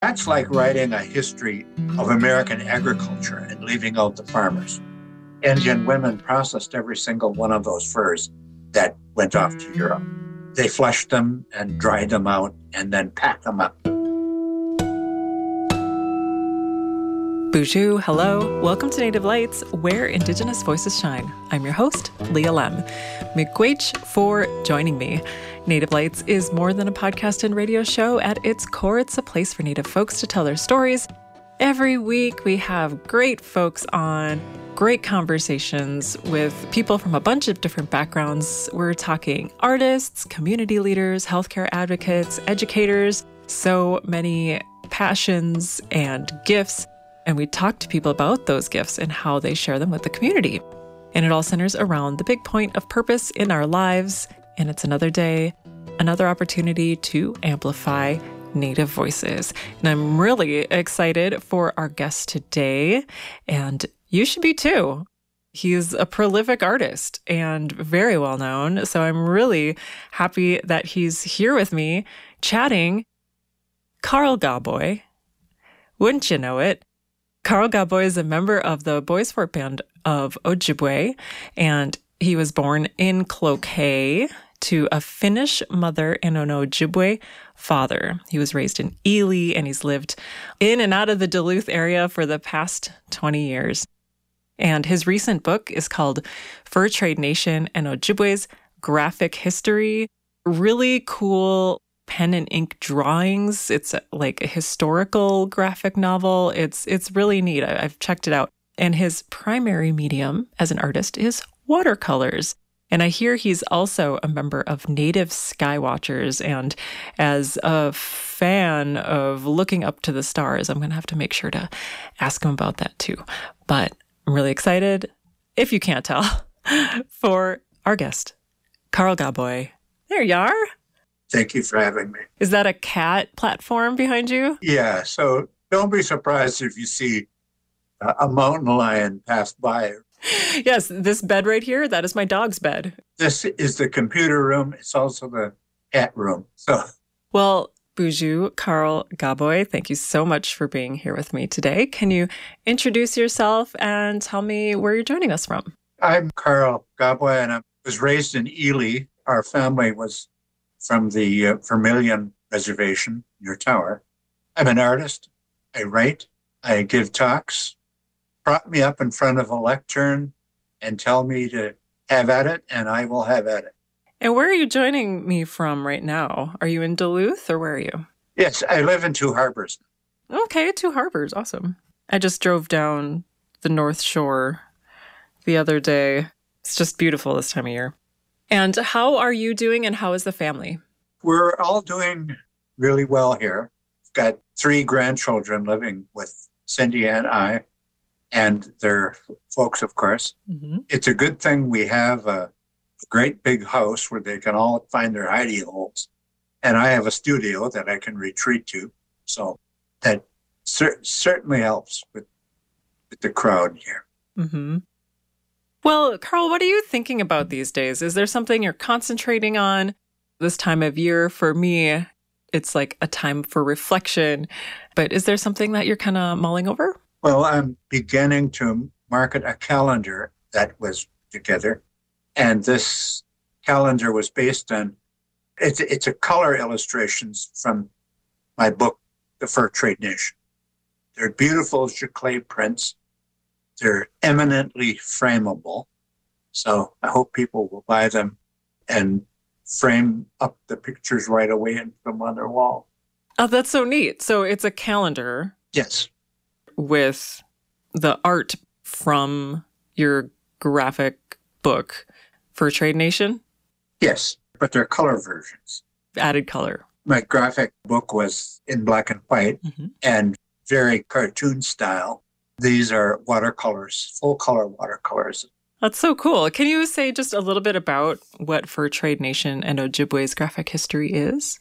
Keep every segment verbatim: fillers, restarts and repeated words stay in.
That's like writing a history of American agriculture and leaving out the farmers. Indian women processed every single one of those furs that went off to Europe. They fleshed them and dried them out and then packed them up. Bonjour, hello. Welcome to Native Lights, where Indigenous voices shine. I'm your host, Leah Lem. Miigwech for joining me. Native Lights is more than a podcast and radio show. At its core, it's a place for Native folks to tell their stories. Every week, we have great folks on, great conversations with people from a bunch of different backgrounds. We're talking artists, community leaders, healthcare advocates, educators, so many passions and gifts. And we talk to people about those gifts and how they share them with the community. And it all centers around the big point of purpose in our lives. And it's another day, another opportunity to amplify Native voices. And I'm really excited for our guest today. And you should be too. He's a prolific artist and very well known. So I'm really happy that he's here with me chatting. Carl Gaboy. Wouldn't you know it? Carl Gaboy is a member of the Bois Forte Band of Ojibwe, and he was born in Cloquet to a Finnish mother and an Ojibwe father. He was raised in Ely, and he's lived in and out of the Duluth area for the past twenty years. And his recent book is called Fur Trade Nation and Ojibwe's Graphic History. Really cool pen and ink drawings. It's like a historical graphic novel. It's it's really neat. I, I've checked it out. And his primary medium as an artist is watercolors. And I hear he's also a member of Native Skywatchers. And as a fan of looking up to the stars, I'm going to have to make sure to ask him about that too. But I'm really excited, if you can't tell, for our guest, Carl Gaboy. There you are. Thank you for having me. Is that a cat platform behind you? Yeah, so don't be surprised if you see uh, a mountain lion pass by. Yes, this bed right here, that is my dog's bed. This is the computer room. It's also the cat room. So, well, Bonjour, Carl Gaboy, thank you so much for being here with me today. Can you introduce yourself and tell me where you're joining us from? I'm Carl Gaboy, and I was raised in Ely. Our family was from the uh, Vermilion Reservation near Tower. I'm an artist. I write. I give talks. Prop me up in front of a lectern and tell me to have at it, and I will have at it. And where are you joining me from right now? Are you in Duluth, or where are you? Yes, I live in Two Harbors. Okay, Two Harbors. Awesome. I just drove down the North Shore the other day. It's just beautiful this time of year. And how are you doing, and how is the family? We're all doing really well here. We've got three grandchildren living with Cindy and I, and their folks, of course. Mm-hmm. It's a good thing we have a, a great big house where they can all find their hidey holes. And I have a studio that I can retreat to. So that cer- certainly helps with, with the crowd here. Mm-hmm. Well, Carl, what are you thinking about these days? Is there something you're concentrating on this time of year? For me, it's like a time for reflection. But is there something that you're kind of mulling over? Well, I'm beginning to market a calendar that was together. And this calendar was based on, it's, it's a color illustrations from my book, The Fur Trade Nation. They're beautiful giclée prints. They're eminently frameable. So I hope people will buy them and frame up the pictures right away and put them on their wall. Oh, that's so neat. So it's a calendar. Yes. With the art from your graphic book, Fur Trade Nation? Yes, but they're color versions. Added color. My graphic book was in black and white mm-hmm. and very cartoon style. These are watercolors, full color watercolors. That's so cool. Can you say just a little bit about what Fur Trade Nation and Ojibwe's graphic history is?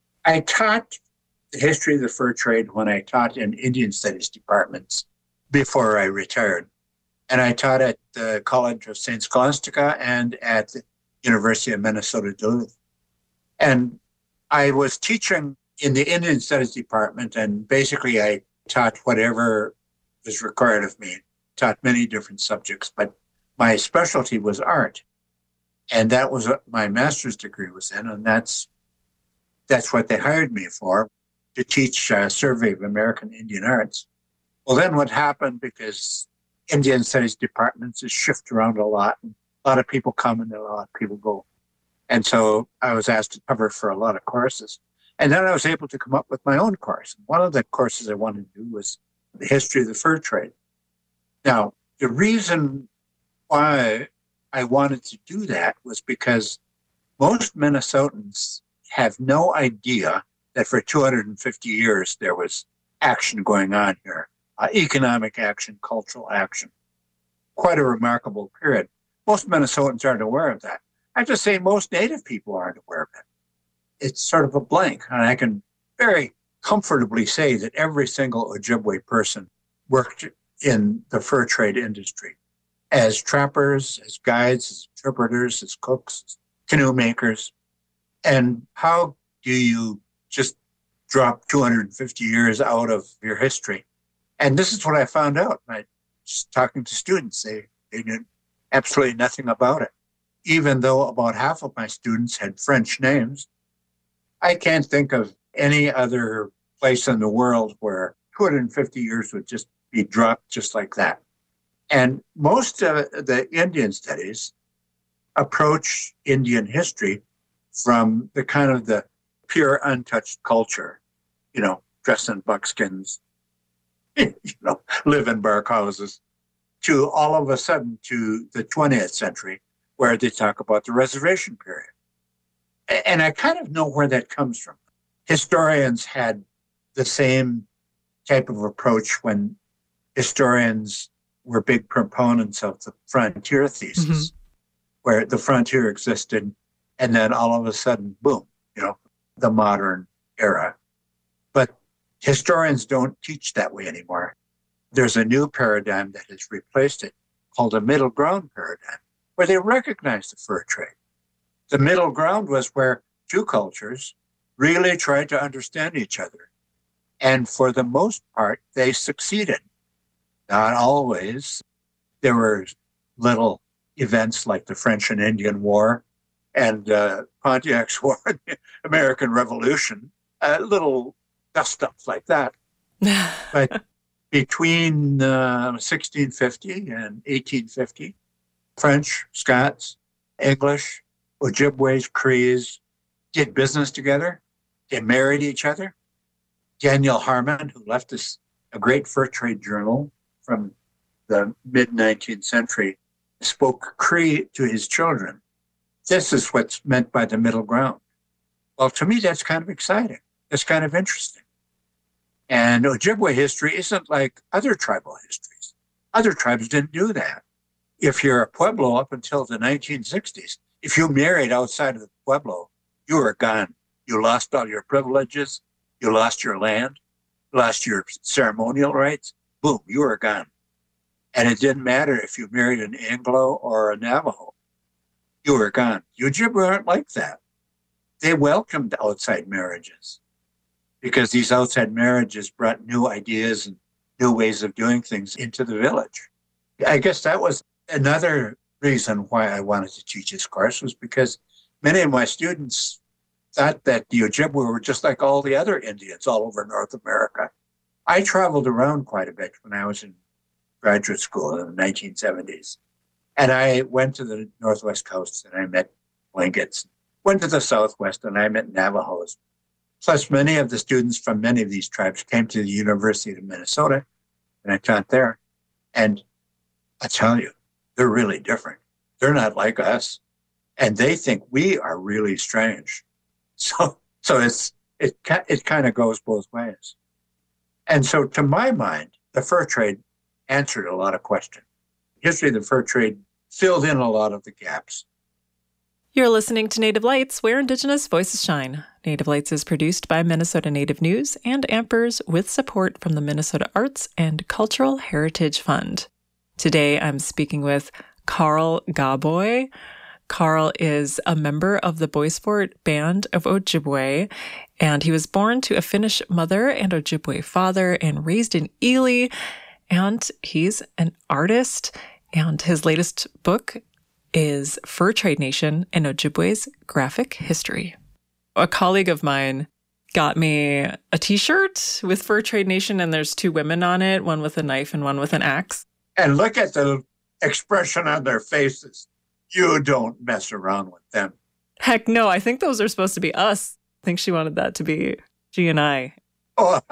I taught the history of the fur trade when I taught in Indian Studies departments before I retired. And I taught at the College of Saint Scholastica and at the University of Minnesota Duluth. And I was teaching in the Indian Studies department, and basically I taught whatever was required of me, taught many different subjects, but my specialty was art. And that was what my master's degree was in, and that's that's what they hired me for, to teach a survey of American Indian arts. Well, then what happened, because Indian Studies departments is shift around a lot, and a lot of people come and a lot of people go. And so I was asked to cover for a lot of courses. And then I was able to come up with my own course. One of the courses I wanted to do was the history of the fur trade. Now, the reason why I wanted to do that was because most Minnesotans have no idea that for two hundred fifty years there was action going on here, uh, economic action, cultural action. Quite a remarkable period. Most Minnesotans aren't aware of that. I just say most Native people aren't aware of it. It's sort of a blank, and I can very comfortably say that every single Ojibwe person worked in the fur trade industry as trappers, as guides, as interpreters, as cooks, as canoe makers. And how do you just drop two hundred fifty years out of your history? And this is what I found out. I just talking to students, they, they knew absolutely nothing about it. Even though about half of my students had French names, I can't think of any other place in the world where two hundred fifty years would just be dropped just like that. And most of the Indian studies approach Indian history from the kind of the pure untouched culture, you know, dress in buckskins, you know, live in bark houses, to all of a sudden to the twentieth century, where they talk about the reservation period. And I kind of know where that comes from. Historians had the same type of approach when historians were big proponents of the frontier thesis, mm-hmm. where the frontier existed, and then all of a sudden, boom, you know, the modern era. But historians don't teach that way anymore. There's a new paradigm that has replaced it called a middle ground paradigm, where they recognize the fur trade. The middle ground was where two cultures really tried to understand each other. And for the most part, they succeeded. Not always. There were little events like the French and Indian War and uh, Pontiac's War, the American Revolution, uh, little dust-ups like that. But between uh, sixteen fifty and eighteen fifty, French, Scots, English, Ojibways, Crees did business together. They married each other. Daniel Harmon, who left us a great fur trade journal from the mid-nineteenth century, spoke Cree to his children. This is what's meant by the middle ground. Well, to me, that's kind of exciting. That's kind of interesting. And Ojibwe history isn't like other tribal histories. Other tribes didn't do that. If you're a Pueblo up until the nineteen sixties, if you married outside of the Pueblo, you were gone. You lost all your privileges. You lost your land. You lost your ceremonial rights. Boom, you were gone. And it didn't matter if you married an Anglo or a Navajo. You were gone. Ojibwe aren't like that. They welcomed outside marriages because these outside marriages brought new ideas and new ways of doing things into the village. I guess that was another reason why I wanted to teach this course, was because many of my students thought that the Ojibwe were just like all the other Indians all over North America. I traveled around quite a bit when I was in graduate school in the nineteen seventies. And I went to the Northwest coast and I met Tlinkits. Went to the Southwest and I met Navajos. Plus, many of the students from many of these tribes came to the University of Minnesota, and I taught there. And I tell you, they're really different. They're not like us. And they think we are really strange. So so it's it it kind of goes both ways. And so to my mind, the fur trade answered a lot of questions. History of the fur trade filled in a lot of the gaps. You're listening to Native Lights, where Indigenous voices shine. Native Lights is produced by Minnesota Native News and Ampers with support from the Minnesota Arts and Cultural Heritage Fund. Today, I'm speaking with Carl Gaboy. Carl is a member of the Boy Sport band of Ojibwe, and he was born to a Finnish mother and Ojibwe father and raised in Ely. And he's an artist, and his latest book is Fur Trade Nation and Ojibwe's Graphic History. A colleague of mine got me a t-shirt with Fur Trade Nation, and there's two women on it, one with a knife and one with an axe. And look at the expression on their faces. You don't mess around with them. Heck no, I think those are supposed to be us. I think she wanted that to be G and I. Oh.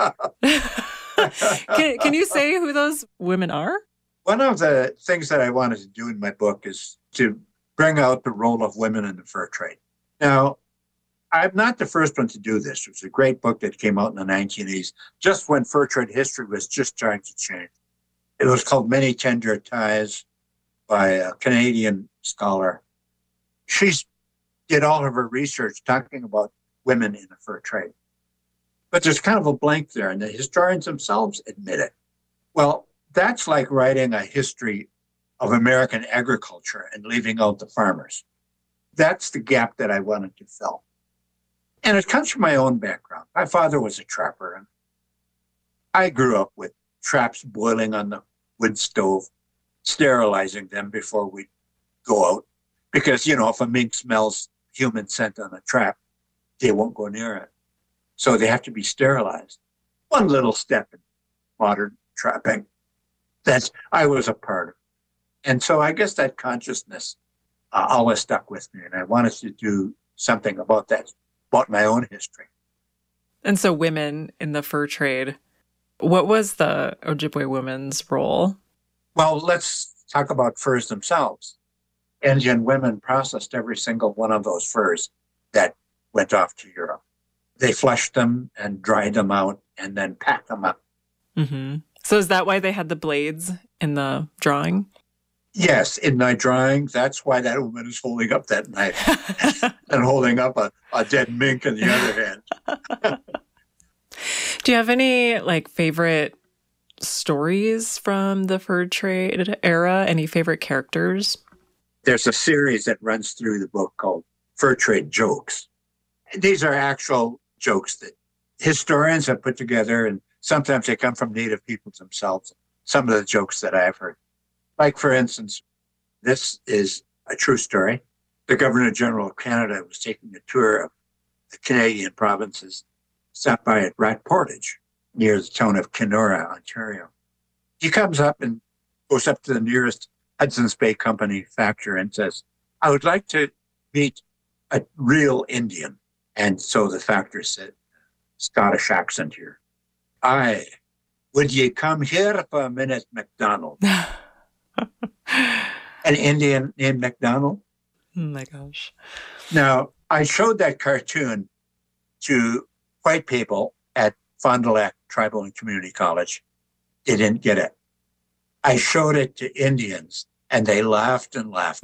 can, can you say who those women are? One of the things that I wanted to do in my book is to bring out the role of women in the fur trade. Now, I'm not the first one to do this. It was a great book that came out in the nineteen eighties, just when fur trade history was just starting to change. It was called Many Tender Ties by a Canadian scholar. She did all of her research talking about women in the fur trade. But there's kind of a blank there, and the historians themselves admit it. Well, that's like writing a history of American agriculture and leaving out the farmers. That's the gap that I wanted to fill. And it comes from my own background. My father was a trapper, and I grew up with traps boiling on the wood stove, sterilizing them before we go out. Because, you know, if a mink smells human scent on a trap, they won't go near it. So they have to be sterilized. One little step in modern trapping that I was a part of. And so I guess that consciousness uh, always stuck with me. And I wanted to do something about that, about my own history. And so women in the fur trade, what was the Ojibwe women's role? Well, let's talk about furs themselves. Indian women processed every single one of those furs that went off to Europe. They fleshed them and dried them out and then packed them up. Mm-hmm. So is that why they had the blades in the drawing? Yes, in my drawing, that's why that woman is holding up that knife and holding up a, a dead mink in the other hand. Do you have any like favorite stories from the fur trade era? Any favorite characters? There's a series that runs through the book called Fur Trade Jokes. These are actual jokes that historians have put together, and sometimes they come from Native peoples themselves. Some of the jokes that I've heard. Like, for instance, this is a true story. The Governor General of Canada was taking a tour of the Canadian provinces, stopped by at Rat Portage, near the town of Kenora, Ontario. He comes up and goes up to the nearest Hudson's Bay Company factory and says, I would like to meet a real Indian. And so the factor said, Scottish accent here, aye, would ye come here for a minute, MacDonald? An Indian named MacDonald? Oh my gosh. Now, I showed that cartoon to white people at Fond du Lac Tribal and Community College. They didn't get it. I showed it to Indians, and they laughed and laughed.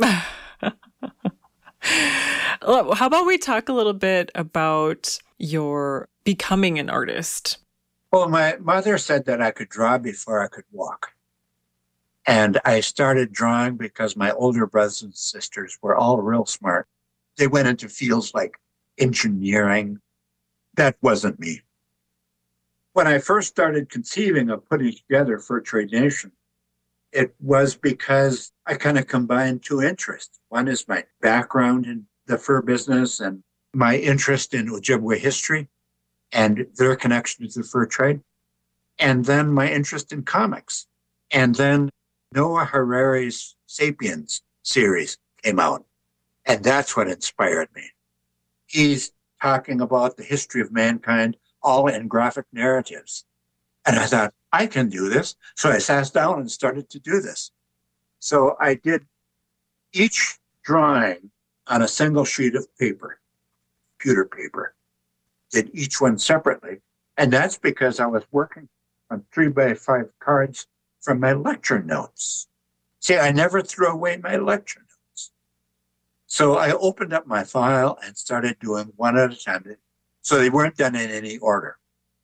How about we talk a little bit about your becoming an artist? Well, my mother said that I could draw before I could walk. And I started drawing because my older brothers and sisters were all real smart. They went into fields like engineering. That wasn't me. When I first started conceiving of putting together Fur Trade Nation, it was because I kind of combined two interests. One is my background in the fur business and my interest in Ojibwe history and their connection to the fur trade, and then my interest in comics. And then Noah Harari's Sapiens series came out, and that's what inspired me. He's talking about the history of mankind, all in graphic narratives. And I thought, I can do this. So I sat down and started to do this. So I did each drawing on a single sheet of paper, computer paper, did each one separately. And that's because I was working on three by five cards from my lecture notes. See, I never threw away my lecture notes. So I opened up my file and started doing one at a time. So they weren't done in any order.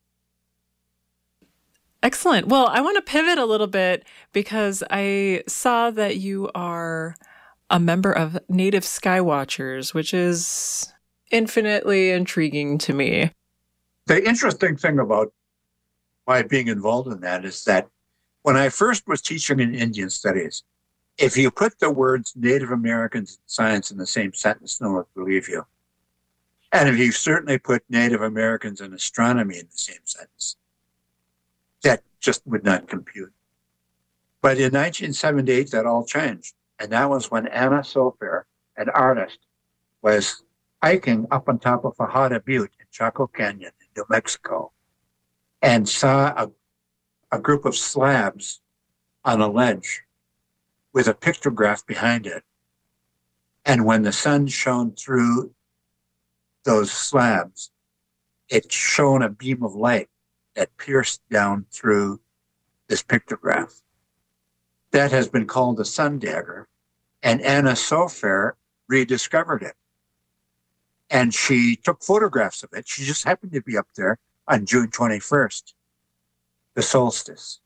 Excellent. Well, I want to pivot a little bit because I saw that you are a member of Native Skywatchers, which is infinitely intriguing to me. The interesting thing about my being involved in that is that when I first was teaching in Indian studies, if you put the words Native Americans and science in the same sentence, no one would believe you. And if you certainly put Native Americans and astronomy in the same sentence, that just would not compute. But in nineteen seventy-eight, that all changed. And that was when Anna Sofer, an artist, was hiking up on top of Fajada Butte in Chaco Canyon in New Mexico and saw a, a group of slabs on a ledge with a pictograph behind it. And when the sun shone through those slabs, it shone a beam of light that pierced down through this pictograph. That has been called the sun dagger, and Anna Sofer rediscovered it. And she took photographs of it. She just happened to be up there on June twenty-first, the solstice.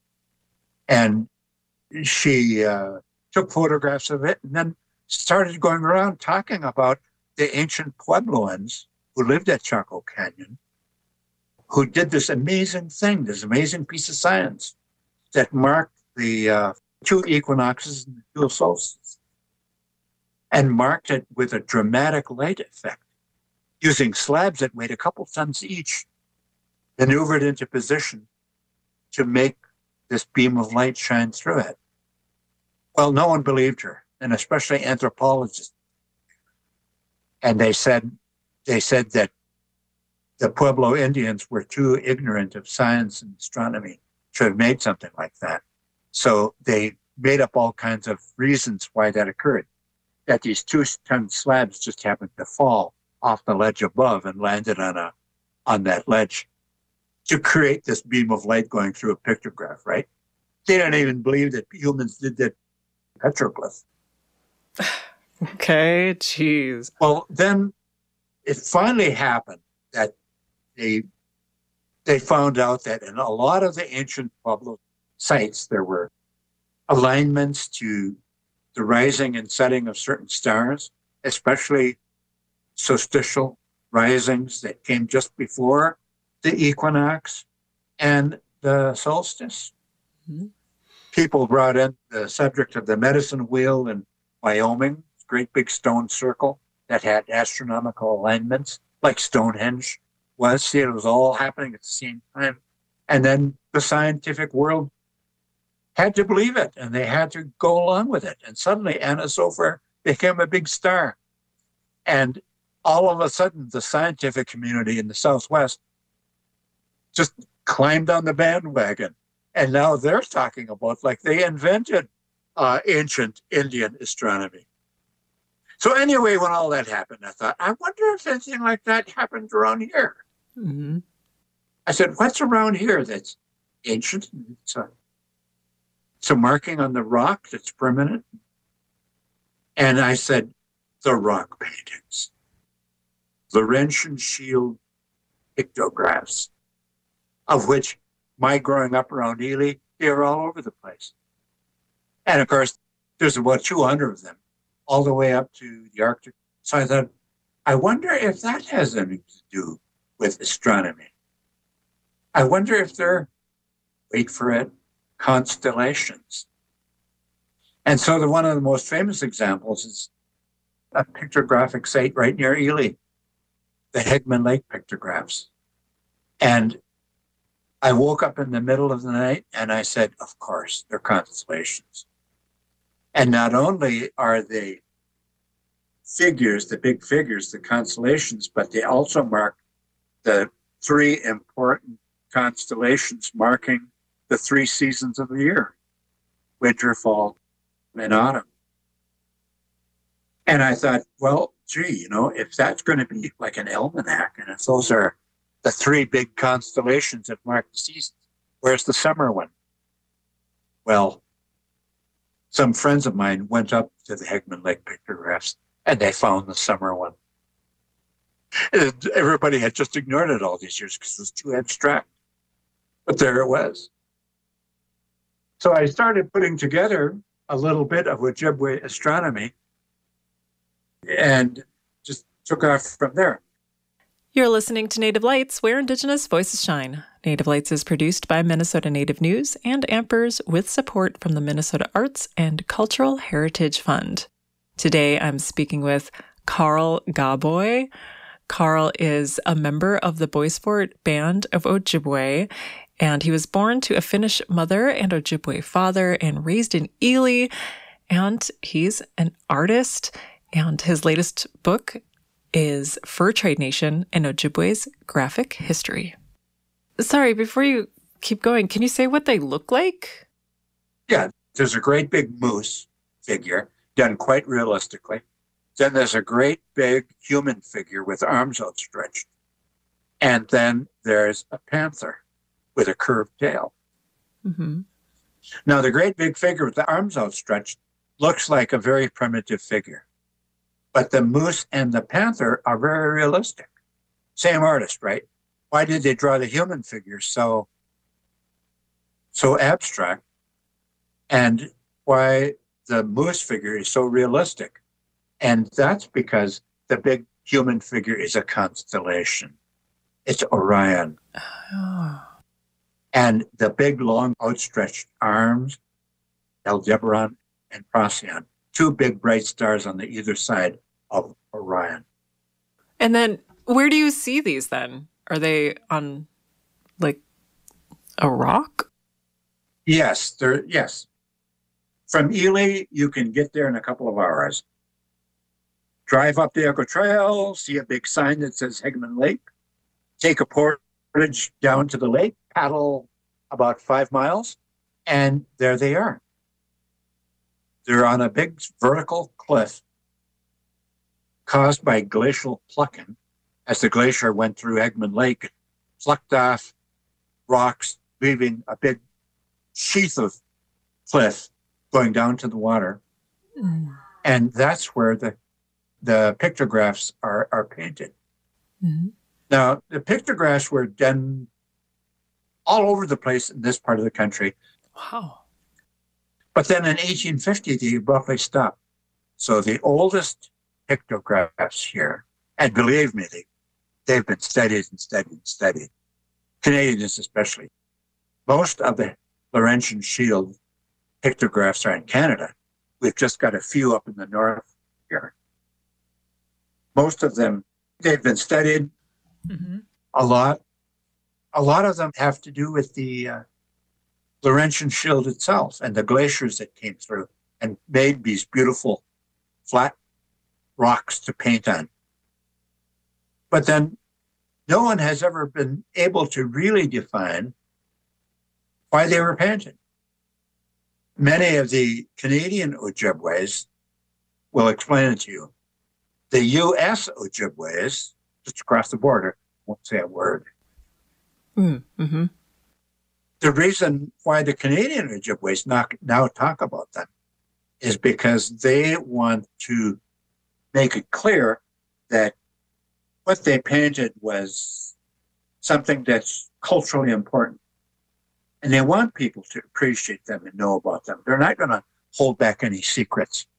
And she uh, took photographs of it and then started going around talking about the ancient Puebloans who lived at Chaco Canyon, who did this amazing thing, this amazing piece of science that marked the uh, two equinoxes and the two solstices, and marked it with a dramatic light effect, using slabs that weighed a couple tons each, maneuvered into position to make this beam of light shine through it. Well, no one believed her, and especially anthropologists. And they said, they said that the Pueblo Indians were too ignorant of science and astronomy to have made something like that. So they made up all kinds of reasons why that occurred, that these two-ton slabs just happened to fall off the ledge above and landed on a on that ledge to create this beam of light going through a pictograph, right? They don't even believe that humans did that petroglyph. Okay, geez. Well, then it finally happened that they they found out that in a lot of the ancient Pueblo sites, there were alignments to the rising and setting of certain stars, especially solstitial risings that came just before the equinox and the solstice. Mm-hmm. People brought in the subject of the medicine wheel in Wyoming, great big stone circle that had astronomical alignments, like Stonehenge was. See, it was all happening at the same time. And then the scientific world had to believe it, and they had to go along with it. And suddenly Anna Sofer became a big star. And all of a sudden, the scientific community in the Southwest just climbed on the bandwagon. And now they're talking about like they invented uh, ancient Indian astronomy. So anyway, when all that happened, I thought, I wonder if anything like that happened around here. Mm-hmm. I said, what's around here that's ancient? It's a, it's a marking on the rock that's permanent. And I said, the rock paintings, Laurentian shield pictographs, of which my growing up around Ely, they were all over the place. And of course, there's about two hundred of them, all the way up to the Arctic. So I thought, I wonder if that has anything to do with astronomy. I wonder if they're, wait for it, constellations. And so the, one of the most famous examples is a pictographic site right near Ely, the Hegman Lake pictographs. And I woke up in the middle of the night and I said, of course, they're constellations. And not only are they figures, the big figures, the constellations, but they also mark the three important constellations marking the three seasons of the year, winter, fall, and autumn. And I thought, well, gee, you know, if that's going to be like an almanac, and if those are the three big constellations that mark the seasons, where's the summer one? Well, some friends of mine went up to the Hegman Lake pictographs and they found the summer one. And everybody had just ignored it all these years because it was too abstract. But there it was. So I started putting together a little bit of Ojibwe astronomy and just took off from there. You're listening to Native Lights, where Indigenous voices shine. Native Lights is produced by Minnesota Native News and Ampers with support from the Minnesota Arts and Cultural Heritage Fund. Today, I'm speaking with Carl Gaboy. Carl is a member of the Boisfort Band of Ojibwe, and he was born to a Finnish mother and Ojibwe father and raised in Ely. And he's an artist, and his latest book is Fur Trade Nation and Ojibwe's Graphic History. Sorry, before you keep going, can you say what they look like? Yeah, there's a great big moose figure done quite realistically. Then there's a great big human figure with arms outstretched. And then there's a panther with a curved tail. Mm-hmm. Now, the great big figure with the arms outstretched looks like a very primitive figure. But the moose and the panther are very realistic. Same artist, right? Why did they draw the human figure so, so abstract? And why the moose figure is so realistic? And that's because the big human figure is a constellation. It's Orion. Oh. And the big, long, outstretched arms, Aldebaran and Procyon, two big, bright stars on the either side of Orion. And then where do you see these then? Are they on, like, a rock? Yes, there. Yes. From Ely, you can get there in a couple of hours. Drive up the Echo Trail, see a big sign that says Hegman Lake, take a portage down to the lake, paddle about five miles, and there they are. They're on a big vertical cliff caused by glacial plucking. As the glacier went through Egmont Lake, it plucked off rocks, leaving a big sheath of cliff going down to the water. Mm. And that's where the the pictographs are, are painted. Mm-hmm. Now, the pictographs were done all over the place in this part of the country. Wow. But then in eighteen fifty, they abruptly stopped. So the oldest pictographs here, and believe me, they, they've been studied and studied and studied, Canadians especially. Most of the Laurentian Shield pictographs are in Canada. We've just got a few up in the north here. Most of them, they've been studied mm-hmm. a lot. A lot of them have to do with the uh, Laurentian Shield itself and the glaciers that came through and made these beautiful flat rocks to paint on. But then no one has ever been able to really define why they were painted. Many of the Canadian Ojibways will explain it to you. The U S Ojibways, just across the border, won't say a word. Mm-hmm. The reason why the Canadian Ojibways not, now talk about them is because they want to make it clear that what they painted was something that's culturally important. And they want people to appreciate them and know about them. They're not going to hold back any secrets.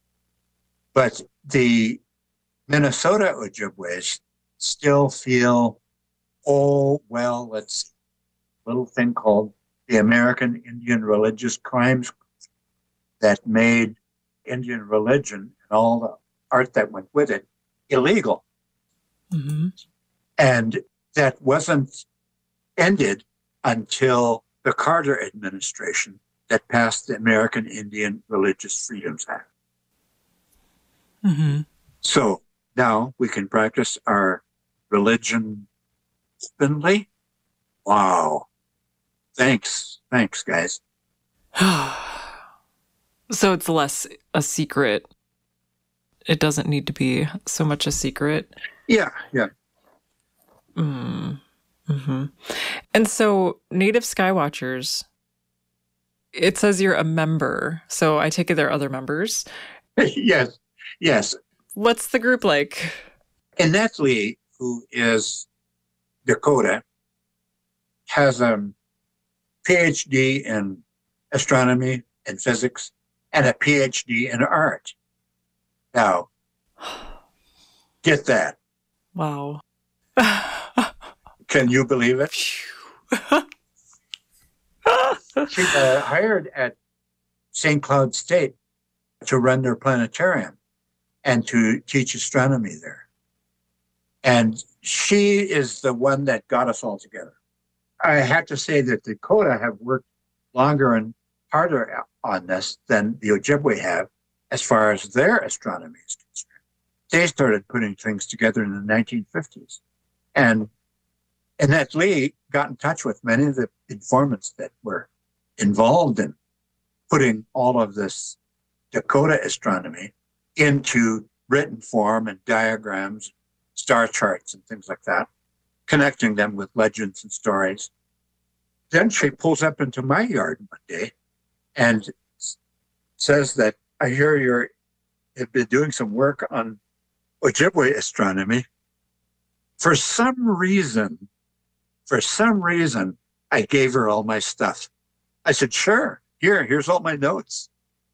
But the Minnesota Ojibways still feel, oh, well, let's see, a little thing called the American Indian Religious Crimes that made Indian religion and all the art that went with it illegal. Mm-hmm. And that wasn't ended until the Carter administration that passed the American Indian Religious Freedoms Act. Mm-hmm. So now we can practice our religion openly. Wow. Thanks. Thanks, guys. So it's less a secret. It doesn't need to be so much a secret. Yeah, yeah. Mm. Mm-hmm. And so Native Skywatchers, it says you're a member. So I take it there are other members. Yes, yes. What's the group like? And Natalie, who is Dakota, has a P H D in astronomy and physics and a P H D in art. Now, get that. Wow. Can you believe it? She uh, hired at Saint Cloud State to run their planetarium and to teach astronomy there. And she is the one that got us all together. I have to say that the Dakota have worked longer and harder on this than the Ojibwe have as far as their astronomy is concerned. They started putting things together in the nineteen fifties. And Annette Lee got in touch with many of the informants that were involved in putting all of this Dakota astronomy into written form and diagrams, star charts and things like that, connecting them with legends and stories. Then she pulls up into my yard one day and says that, I hear you have been doing some work on Ojibwe astronomy. For some reason, for some reason, I gave her all my stuff. I said, sure, here, here's all my notes.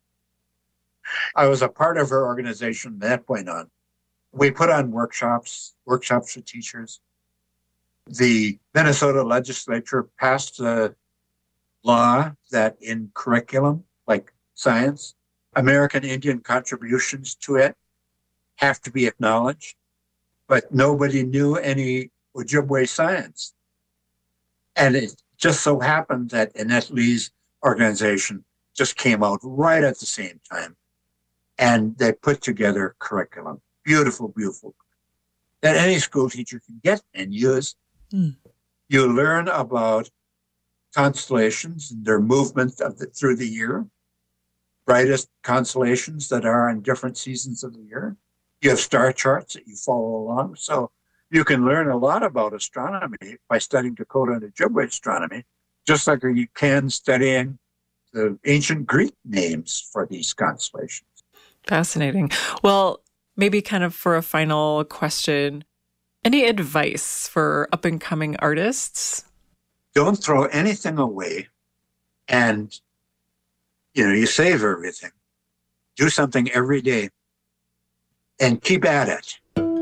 I was a part of her organization from that point on. We put on workshops, workshops for teachers. The Minnesota legislature passed a law that in curriculum, like science, American Indian contributions to it have to be acknowledged, but nobody knew any Ojibwe science. And it just so happened that Annette Lee's organization just came out right at the same time. And they put together curriculum, beautiful, beautiful, that any school teacher can get and use. Mm. You learn about constellations and their movement of the, through the year, brightest constellations that are in different seasons of the year. You have star charts that you follow along. So you can learn a lot about astronomy by studying Dakota and Ojibwe astronomy, just like you can studying the ancient Greek names for these constellations. Fascinating. Well, maybe kind of for a final question, any advice for up-and-coming artists? Don't throw anything away, and, you know, you save everything. Do something every day and keep at it.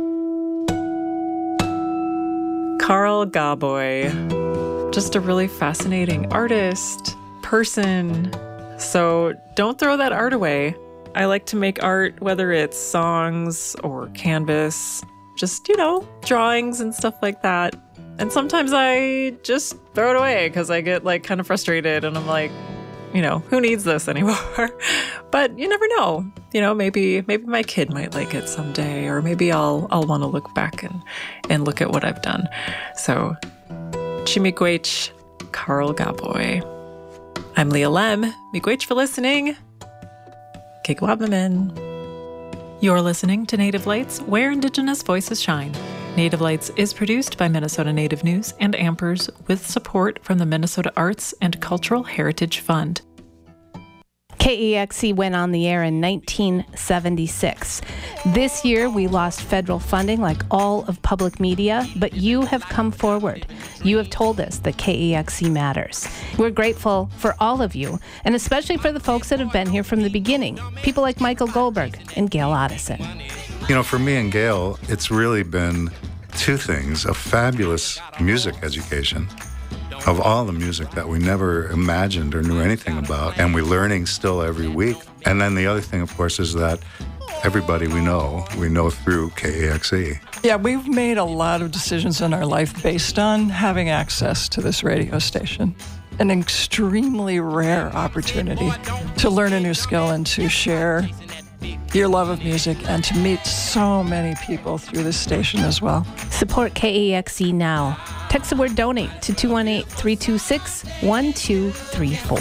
Carl Gaboy, just a really fascinating artist, person. So don't throw that art away. I like to make art, whether it's songs or canvas, just, you know, drawings and stuff like that. And sometimes I just throw it away because I get like kind of frustrated and I'm like, you know, who needs this anymore? But you never know. You know, maybe maybe my kid might like it someday, or maybe I'll I'll want to look back and, and look at what I've done. So, Chimiigwech, Carl Gaboy. I'm Leah Lem. Miigwech for listening. Kigwabamin. You're listening to Native Lights, where Indigenous voices shine. Native Lights is produced by Minnesota Native News and Ampers with support from the Minnesota Arts and Cultural Heritage Fund. K E X C went on the air in nineteen seventy-six. This year, we lost federal funding like all of public media, but you have come forward. You have told us that K E X C matters. We're grateful for all of you, and especially for the folks that have been here from the beginning, people like Michael Goldberg and Gail Otteson. You know, for me and Gail, it's really been two things: a fabulous music education of all the music that we never imagined or knew anything about, and we're learning still every week. And then the other thing, of course, is that everybody we know, we know through K E X C. Yeah, we've made a lot of decisions in our life based on having access to this radio station. An extremely rare opportunity to learn a new skill and to share your love of music and to meet so many people through this station as well. Support K E X C now. Text the word donate to two one eight, three two six, one two three four.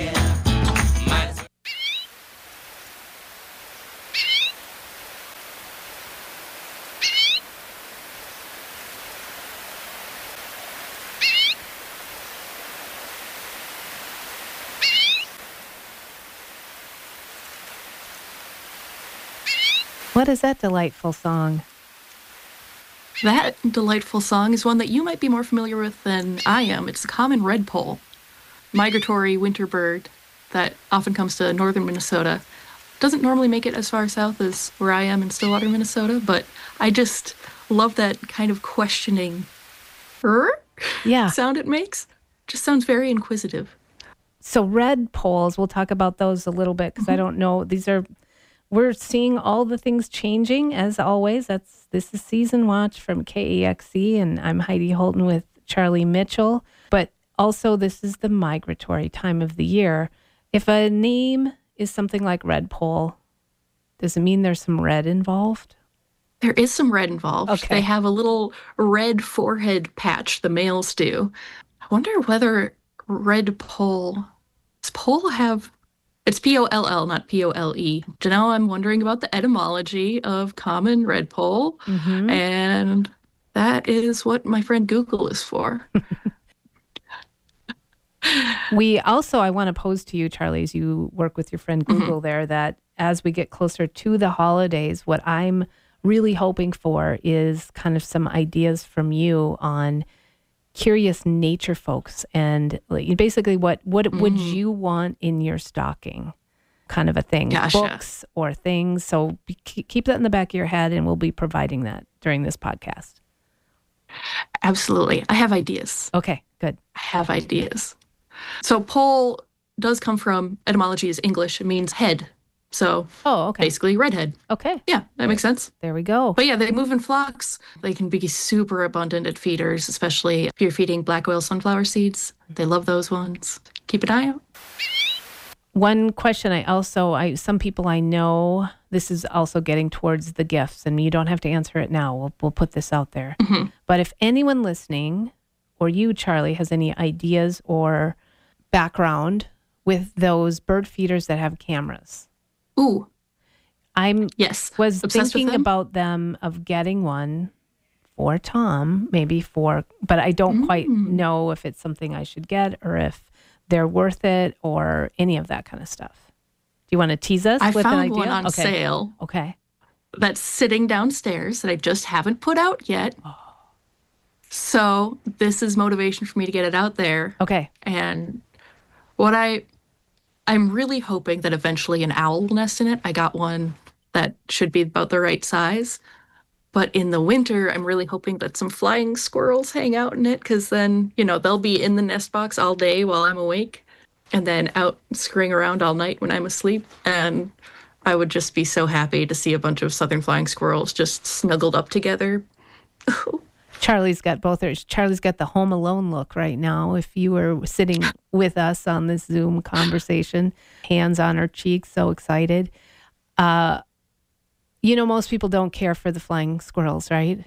What is that delightful song? That delightful song is one that you might be more familiar with than I am. It's the common redpoll, migratory winter bird that often comes to northern Minnesota. Doesn't normally make it as far south as where I am in Stillwater, Minnesota, but I just love that kind of questioning yeah. sound it makes. Just sounds very inquisitive. So red polls, we'll talk about those a little bit because mm-hmm. I don't know. These are, we're seeing all the things changing as always. That's This is Season Watch from K E X C, and I'm Heidi Holton with Charlie Mitchell. But also this is the migratory time of the year. If a name is something like red poll, does it mean there's some red involved? There is some red involved. Okay. They have a little red forehead patch, the males do. I wonder whether red poll, does poll have, it's P O L L, not P O L E. Now I'm wondering about the etymology of common red poll, mm-hmm. and that is what my friend Google is for. We also, I want to pose to you, Charlie, as you work with your friend Google mm-hmm. there, that as we get closer to the holidays, what I'm really hoping for is kind of some ideas from you on curious nature folks and like, basically what, what mm. would you want in your stocking kind of a thing, Gotcha. Books or things. So be, keep that in the back of your head and we'll be providing that during this podcast. Absolutely. I have ideas. Okay, good. I have ideas. So poll does come from, etymology is English. It means head. So oh, okay. basically redhead. Okay. Yeah, that makes sense. There we go. But yeah, they move in flocks. They can be super abundant at feeders, especially if you're feeding black oil sunflower seeds. They love those ones. Keep an eye out. One question I also, I some people I know, this is also getting towards the gifts, and you don't have to answer it now. We'll, we'll put this out there. Mm-hmm. But if anyone listening, or you, Charlie, has any ideas or background with those bird feeders that have cameras. Ooh. I'm yes. was Obsessed thinking them? about them of getting one for Tom, maybe for, but I don't mm. quite know if it's something I should get or if they're worth it or any of that kind of stuff. Do you want to tease us I with an found idea? one on okay. sale. Okay. That's sitting downstairs that I just haven't put out yet. Oh. So this is motivation for me to get it out there. Okay. And what I... I'm really hoping that eventually an owl will nest in it. I got one that should be about the right size. But in the winter, I'm really hoping that some flying squirrels hang out in it because then, you know, they'll be in the nest box all day while I'm awake and then out scurrying around all night when I'm asleep. And I would just be so happy to see a bunch of southern flying squirrels just snuggled up together. Charlie's got both. Charlie's got the Home Alone look right now. If you were sitting with us on this Zoom conversation, hands on her cheeks, so excited. Uh, you know, most people don't care for the flying squirrels, right?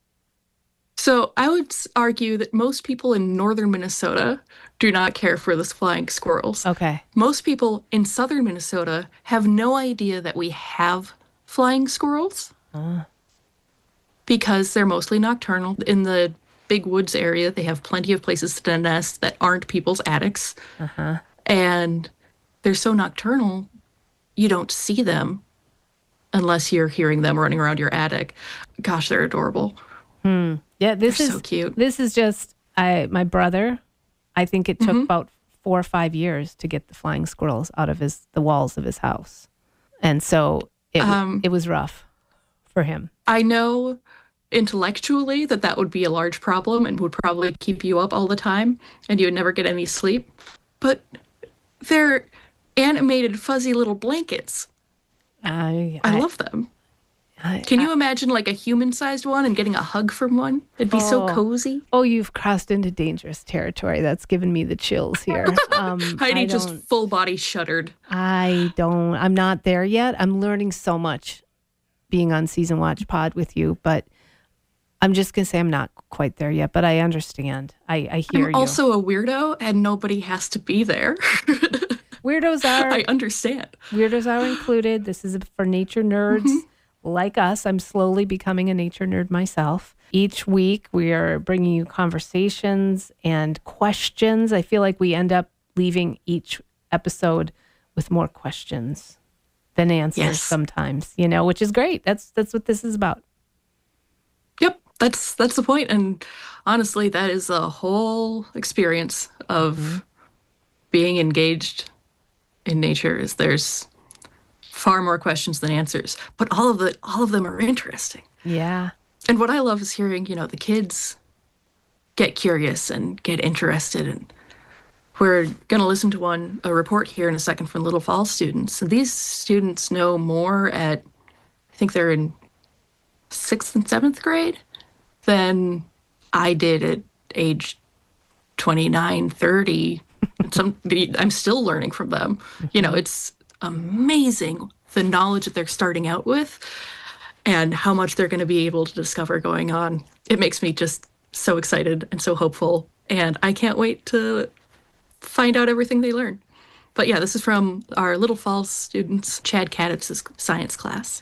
So I would argue that most people in northern Minnesota do not care for the flying squirrels. Okay. Most people in southern Minnesota have no idea that we have flying squirrels. Uh. Because they're mostly nocturnal. In the big woods area, they have plenty of places to nest that aren't people's attics. Uh-huh. And they're so nocturnal, you don't see them unless you're hearing them running around your attic. Gosh, they're adorable. Hmm. Yeah, this they're is so cute. This is just I. My brother. I think it took mm-hmm. about four or five years to get the flying squirrels out of his the walls of his house, and so it um, it was rough for him. I know intellectually that that would be a large problem and would probably keep you up all the time and you would never get any sleep. But they're animated fuzzy little blankets. I, I, I love them. I, Can you I, imagine like a human-sized one and getting a hug from one? It'd be oh, so cozy. Oh, you've crossed into dangerous territory. That's given me the chills here. Um, Heidi just full body shuddered. I don't, I'm not there yet. I'm learning so much being on Season Watch Pod with you, but I'm just going to say I'm not quite there yet, but I understand. I, I hear I'm you. I'm also a weirdo and nobody has to be there. Weirdos are. I understand. Weirdos are included. This is for nature nerds mm-hmm. like us. I'm slowly becoming a nature nerd myself. Each week we are bringing you conversations and questions. I feel like we end up leaving each episode with more questions than answers yes. sometimes, you know, which is great. That's that's what this is about. Yep, that's that's the point. And honestly, that is a whole experience of mm-hmm. being engaged in nature is there's far more questions than answers, but all of the all of them are interesting. Yeah. And what I love is hearing, you know, the kids get curious and get interested. And we're going to listen to one, a report here in a second from Little Falls students. And these students know more at, I think they're in sixth and seventh grade than I did at age twenty-nine, thirty. And some, I'm still learning from them. You know, it's amazing the knowledge that they're starting out with and how much they're going to be able to discover going on. It makes me just so excited and so hopeful. And I can't wait to find out everything they learn. But yeah, this is from our Little Falls students, Chad Kaditz's science class.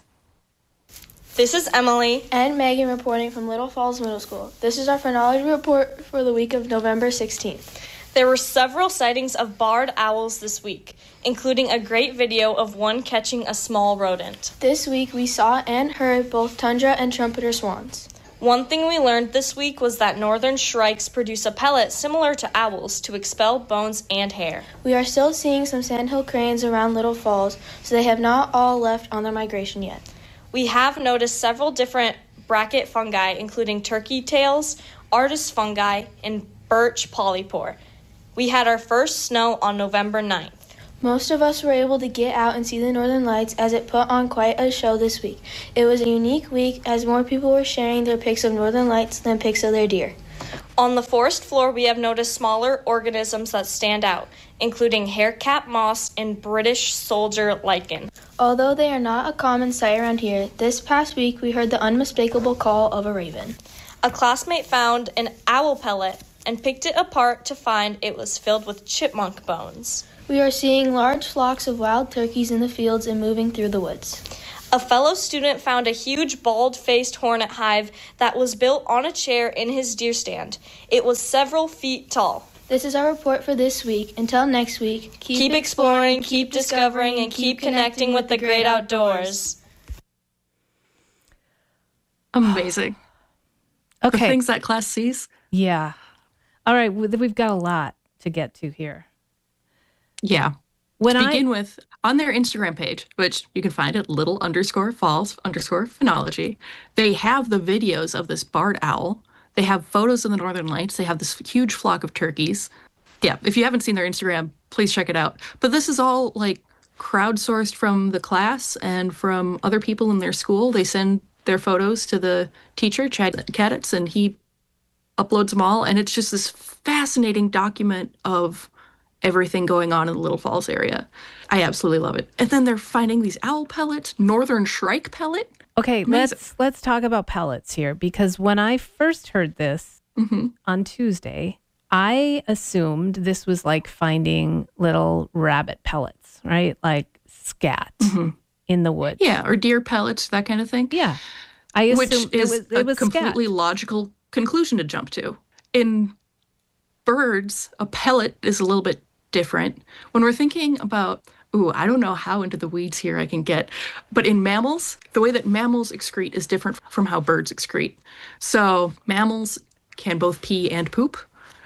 This is Emily and Megan reporting from Little Falls Middle School. This is our phrenology report for the week of November sixteenth. There were several sightings of barred owls this week, including a great video of one catching a small rodent. This week we saw and heard both tundra and trumpeter swans. One thing we learned this week was that northern shrikes produce a pellet similar to owls to expel bones and hair. We are still seeing some sandhill cranes around Little Falls, so they have not all left on their migration yet. We have noticed several different bracket fungi, including turkey tails, artist fungi, and birch polypore. We had our first snow on November ninth. Most of us were able to get out and see the Northern Lights as it put on quite a show this week. It was a unique week as more people were sharing their pics of Northern Lights than pics of their deer. On the forest floor, we have noticed smaller organisms that stand out, including haircap moss and British soldier lichen. Although they are not a common sight around here, this past week we heard the unmistakable call of a raven. A classmate found an owl pellet and picked it apart to find it was filled with chipmunk bones. We are seeing large flocks of wild turkeys in the fields and moving through the woods. A fellow student found a huge bald-faced hornet hive that was built on a chair in his deer stand. It was several feet tall. This is our report for this week. Until next week, keep, keep exploring, keep discovering, and keep connecting with the great outdoors. Amazing. Okay. The things that class sees. Yeah. All right, we've got a lot to get to here. Yeah. When to I begin with, on their Instagram page, which you can find at little underscore falls underscore phenology, they have the videos of this barred owl. They have photos of the Northern Lights. They have this huge flock of turkeys. Yeah, if you haven't seen their Instagram, please check it out. But this is all like crowdsourced from the class and from other people in their school. They send their photos to the teacher, Chad Kaditz, and he uploads them all, and it's just this fascinating document of everything going on in the Little Falls area. I absolutely love it. And then they're finding these owl pellets, northern shrike pellet. Okay, Amazing. let's let's talk about pellets here, because when I first heard this mm-hmm. on Tuesday, I assumed this was like finding little rabbit pellets, right? Like scat mm-hmm. in the woods. Yeah, or deer pellets, that kind of thing. Yeah. I assumed Which is it was, it was a completely scat. logical conclusion to jump to. In birds, a pellet is a little bit different. When we're thinking about, ooh, I don't know how into the weeds here I can get, but in mammals, the way that mammals excrete is different from how birds excrete. So mammals can both pee and poop.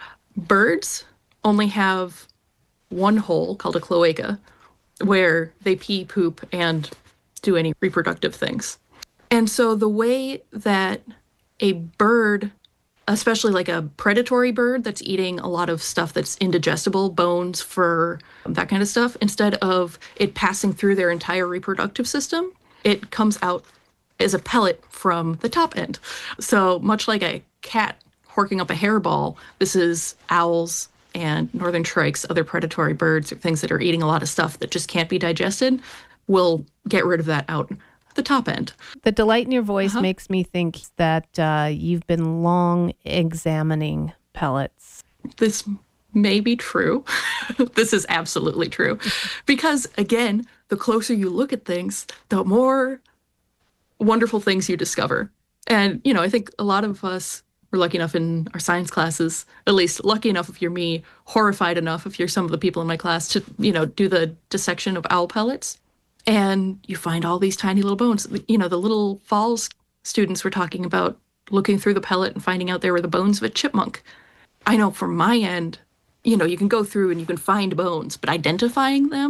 Birds only have one hole called a cloaca where they pee, poop, and do any reproductive things. And so the way that a bird, especially like a predatory bird that's eating a lot of stuff that's indigestible, bones, fur, that kind of stuff, instead of it passing through their entire reproductive system, it comes out as a pellet from the top end. So much like a cat horking up a hairball, this is owls and northern shrikes, other predatory birds, or things that are eating a lot of stuff that just can't be digested, will get rid of that out the top end. The delight in your voice Uh-huh. makes me think that uh, you've been long examining pellets. This may be true. This is absolutely true. Because again, the closer you look at things, the more wonderful things you discover. And, you know, I think a lot of us were lucky enough in our science classes, at least lucky enough if you're me, horrified enough if you're some of the people in my class to, you know, do the dissection of owl pellets. And you find all these tiny little bones. You know, the Little Falls students were talking about looking through the pellet and finding out there were the bones of a chipmunk. I know from my end, you know, you can go through and you can find bones, but identifying them,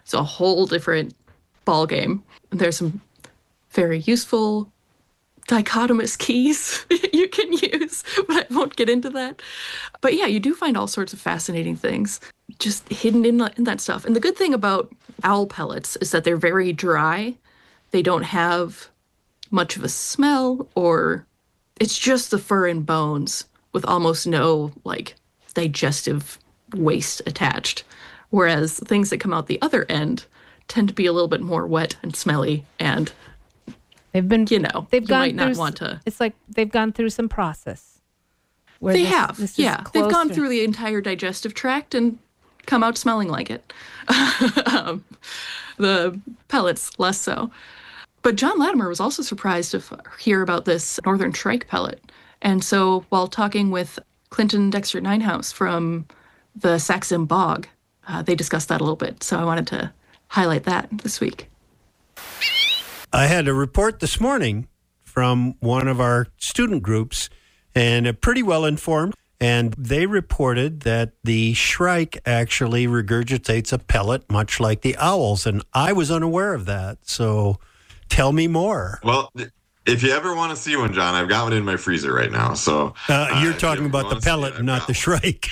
It's a whole different ball game. There's some very useful dichotomous keys you can use, but I won't get into that. But yeah, you do find all sorts of fascinating things just hidden in, in that stuff. And the good thing about owl pellets is that they're very dry. They don't have much of a smell, or it's just the fur and bones with almost no like digestive waste attached. Whereas things that come out the other end tend to be a little bit more wet and smelly, and they've been, you know, they've you gone might not through, want to. It's like they've gone through some process. where They this- have, this is yeah. They've gone closer. through the entire digestive tract and come out smelling like it. um, the pellets, less so. But John Latimer was also surprised to f- hear about this northern shrike pellet. And so while talking with Clinton Dexter Ninehouse from the Saxon Bog, uh, they discussed that a little bit. So I wanted to highlight that this week. I had a report this morning from one of our student groups, and uh, pretty well informed, and they reported that the shrike actually regurgitates a pellet much like the owls, and I was unaware of that. So tell me more. Well, if you ever want to see one, John, I've got one in my freezer right now. So Uh, you're uh, talking if you about the wanna see pellet, it, I've not got the one. shrike.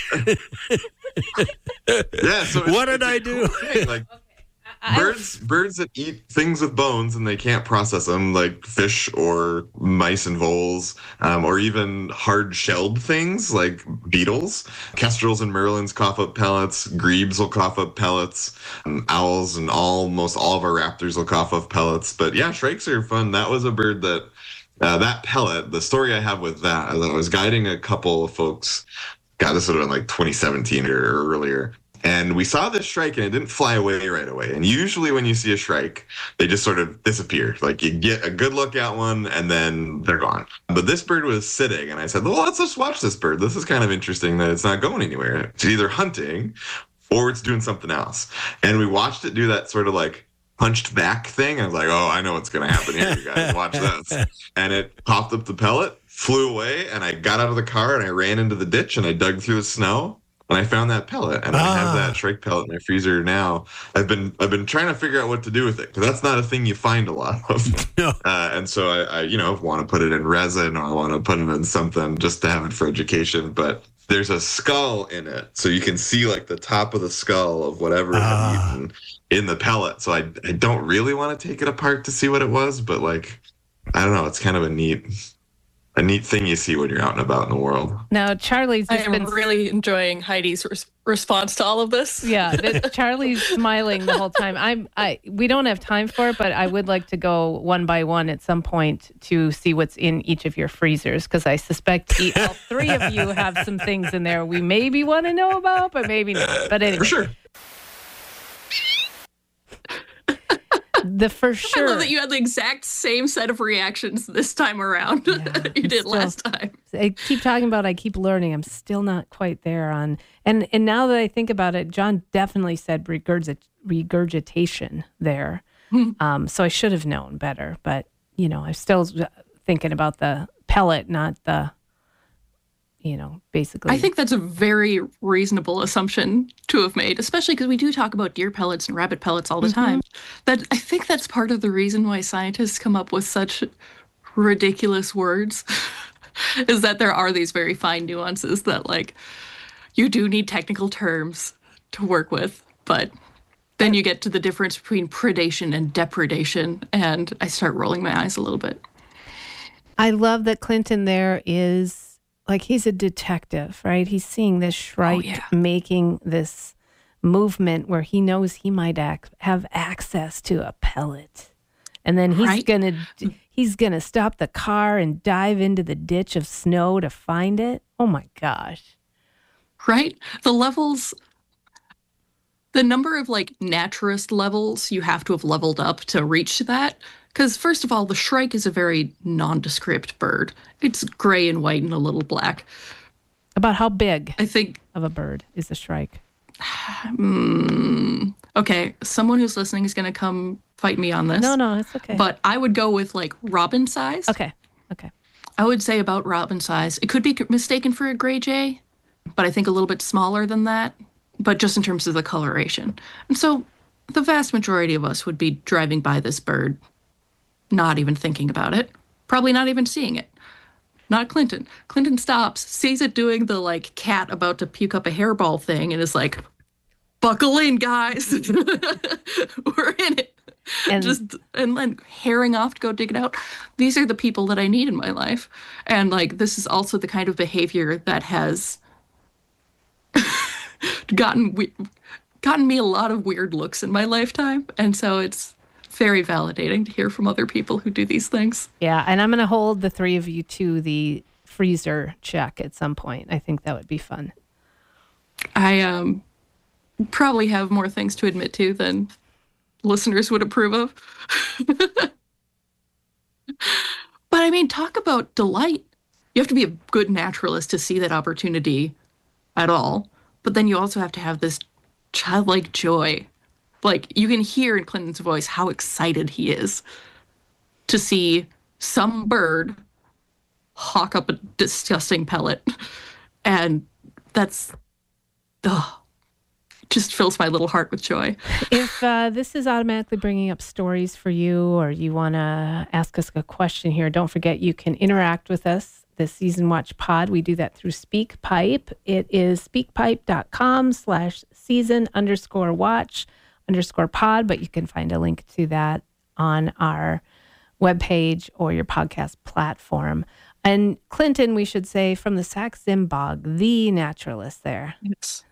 Yeah. So it's- What did it's a I do? cool thing, Like birds, birds that eat things with bones and they can't process them, like fish or mice and voles, um, or even hard-shelled things like beetles. Kestrels and merlins cough up pellets. Grebes will cough up pellets. Um, owls and almost all of our raptors will cough up pellets. But yeah, shrikes are fun. That was a bird that. Uh, that pellet, the story I have with that, is I was guiding a couple of folks. God, this would have been like twenty seventeen or, or earlier. And we saw this shrike and it didn't fly away right away. And usually when you see a shrike, they just sort of disappear. Like you get a good look at one and then they're gone. But this bird was sitting and I said, well, let's just watch this bird. This is kind of interesting that it's not going anywhere. It's either hunting or it's doing something else. And we watched it do that sort of like punched back thing. I was like, oh, I know what's going to happen here, you guys. Watch this. And it popped up the pellet, flew away, and I got out of the car and I ran into the ditch and I dug through the snow and I found that pellet. And Ah. I have that shrike pellet in my freezer now. I've been I've been trying to figure out what to do with it because that's not a thing you find a lot of. No. Uh, and so I, I, you know, want to put it in resin or I want to put it in something just to have it for education. But there's a skull in it, so you can see like the top of the skull of whatever it had Ah. eaten in the pellet. So I, I don't really want to take it apart to see what it was, but like, I don't know. It's kind of a neat, a neat thing you see when you're out and about in the world. Now, Charlie's I just am been really enjoying Heidi's res- response to all of this. Yeah, that- Charlie's smiling the whole time. I'm. I. We don't have time for it, but I would like to go one by one at some point to see what's in each of your freezers because I suspect e- all three of you have some things in there we maybe want to know about, but maybe not. But anyway, For sure. the for I sure. love that you had the exact same set of reactions this time around Yeah, that you I'm did still- last time. I keep talking about. I keep learning. I'm still not quite there on. And and now that I think about it, John definitely said regurgit, regurgitation there. Um, so I should have known better. But you know, I'm still thinking about the pellet, not the. You know, basically. I think that's a very reasonable assumption to have made, especially because we do talk about deer pellets and rabbit pellets all the time. That I think that's part of the reason why scientists come up with such ridiculous words is that there are these very fine nuances that like you do need technical terms to work with, but then you get to the difference between predation and depredation, and I start rolling my eyes a little bit. I love that Clinton there is like he's a detective, right? He's seeing this shrike yeah. making this movement where he knows he might ac- have access to a pellet. And then he's Right. gonna he's gonna stop the car and dive into the ditch of snow to find it. Oh my gosh. Right? The levels, the number of like naturist levels you have to have leveled up to reach that. Because first of all, the shrike is a very nondescript bird. It's gray and white and a little black. About how big I think, of a bird is the shrike? mm, okay, someone who's listening is going to come fight me on this. No, no, it's okay. But I would go with like robin size. okay. Okay. I would say about robin size. It could be mistaken for a gray jay, but I think a little bit smaller than that, but just in terms of the coloration. And so the vast majority of us would be driving by this bird, not even thinking about it, probably not even seeing it. Not Clinton. Clinton stops, sees it doing the like cat about to puke up a hairball thing, and is like, buckle in, guys. We're in it. And just and then herring off to go dig it out. These are the people that I need in my life. And like this is also the kind of behavior that has gotten gotten me a lot of weird looks in my lifetime. And so it's very validating to hear from other people who do these things. Yeah, and I'm going to hold the three of you to the freezer check at some point. I think that would be fun. I um probably have more things to admit to than listeners would approve of. But I mean, talk about delight. You have to be a good naturalist to see that opportunity at all. But then you also have to have this childlike joy. Like, you can hear in Clinton's voice how excited he is to see some bird hawk up a disgusting pellet. And that's, ugh, just fills my little heart with joy. If uh, this is automatically bringing up stories for you, or you want to ask us a question here, don't forget you can interact with us, the Season Watch Pod. We do that through SpeakPipe. It is speakpipe.com slash season underscore watch underscore pod, but you can find a link to that on our webpage or your podcast platform. And Clinton, we should say, from the Sax-Zim Bog, the naturalist there. Yes.